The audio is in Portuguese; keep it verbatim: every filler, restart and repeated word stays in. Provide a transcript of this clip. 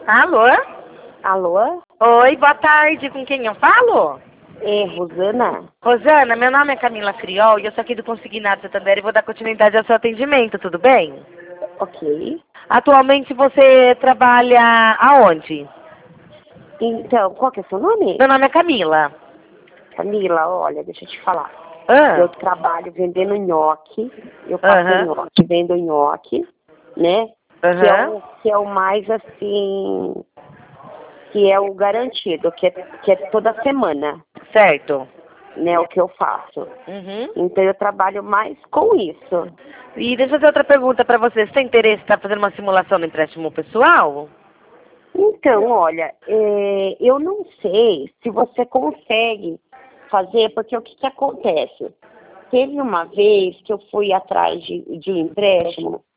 Alô? Alô? Oi, boa tarde. Com quem eu falo? É, Rosana? Rosana, meu nome é Camila Friol e eu sou aqui do Consignado Santander e vou dar continuidade ao seu atendimento, tudo bem? Ok. Atualmente você trabalha aonde? Então, qual que é seu nome? Meu nome é Camila. Camila, olha, deixa eu te falar. Ah, Eu trabalho vendendo nhoque. Eu faço aham, nhoque, vendo nhoque, né? Que é aham, o, que é o mais assim, que é o garantido, que é, que é toda semana, certo. né? O que eu faço. Uhum. Então eu trabalho mais com isso. E deixa eu fazer outra pergunta para você. Você tem interesse em estar fazendo uma simulação no empréstimo pessoal? Então, olha, é, eu não sei se você consegue fazer, porque o que, que acontece? Teve uma vez que eu fui atrás de, de um empréstimo